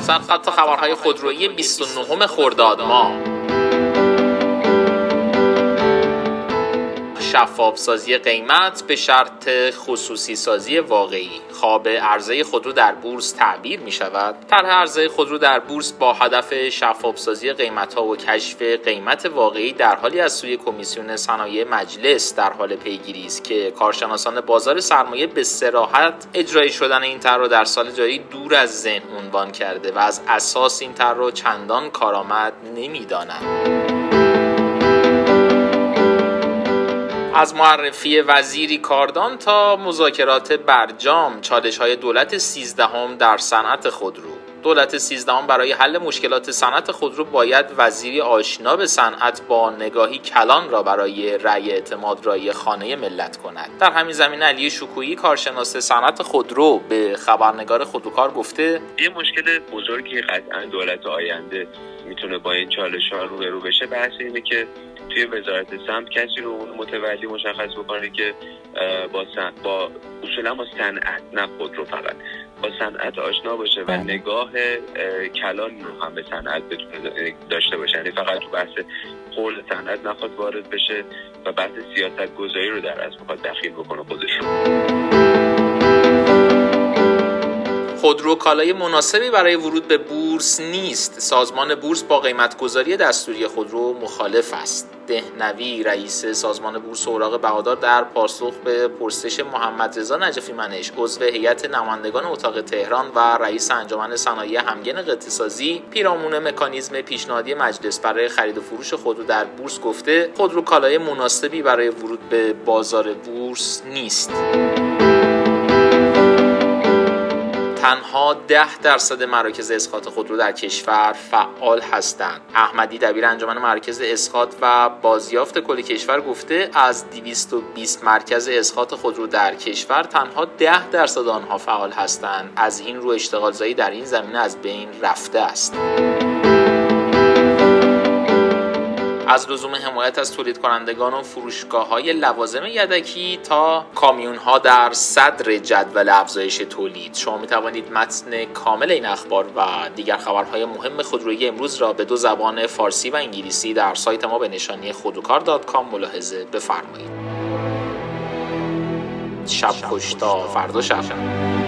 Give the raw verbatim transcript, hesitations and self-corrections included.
سرخط خبرهای خودرویی بیست و نهم خرداد ماه. شفاف سازی قیمت به شرط خصوصی سازی واقعی. خواب عرضه خودرو در بورس تعبیر می شود. طرح عرضه خودرو در بورس با هدف شفاف سازی قیمت ها و کشف قیمت واقعی در حالی از سوی کمیسیون صنایع مجلس در حال پیگیری است که کارشناسان بازار سرمایه به صراحت اجرایی شدن این طرح را در سال جاری دور از ذهن عنوان کرده و از اساس این طرح را چندان کارآمد نمی‌دانند. از معرفی وزیری کاردان تا مذاکرات برجام، چالش‌های دولت سیزدهم در صنعت خودرو. دولت سیزدهم برای حل مشکلات صنعت خودرو باید وزیری آشنا به صنعت با نگاهی کلان را برای رأی اعتماد رایی خانه ملت کند. در همین زمینه علی شکویی کارشناس صنعت خودرو به خبرنگار خودروکار گفته یه مشکل بزرگی قطعا دولت آینده میتونه با این چالش‌ها روبرو بشه. بحث اینه که توی وزارت سمت کسی رو اون متولی مشخص بکنه که با صنعت با اصولا با صنعت نه خودرو فقط با صنعت آشنا باشه و نگاه کلان رو هم به صنعت بتونه داشته باشه. یعنی فقط تو بحث قول صنعت نخواد وارد بشه و بحث سیاست گذاری رو در اصل بخواد دخیل بکنه خودش رو. خودرو کالای مناسبی برای ورود به بورس نیست. سازمان بورس با قیمت‌گذاری دستوری خودرو مخالف است. دهنوی رئیس سازمان بورس اوراق بهادار در پاسخ به پرسش محمد رضا نجفی منش عضو هیئت نمایندگان اتاق تهران و رئیس انجمن صنایع همگن قطعه‌سازی پیرامون مکانیزم پیشنهادی مجلس برای خرید و فروش خودرو در بورس گفته خودرو کالای مناسبی برای ورود به بازار بورس نیست. تنها ده درصد مراکز اسقاط خودرو در کشور فعال هستند. احمدی دبیر انجمن مراکز اسقاط و بازیافت کل کشور گفته از دویست و بیست مرکز اسقاط خودرو در کشور تنها ده درصد آنها فعال هستند. از این رو اشتغالزایی در این زمینه از بین رفته است. از لزوم حمایت از تولید کنندگان و فروشگاه‌های لوازم یدکی تا کامیون‌ها در صدر جدول افزایش تولید. شما می‌توانید متن کامل این اخبار و دیگر خبرهای مهم خودرویی امروز را به دو زبان فارسی و انگلیسی در سایت ما به نشانی خودروکار دات کام ملاحظه بفرمایید. شب خوش تا فردا شب.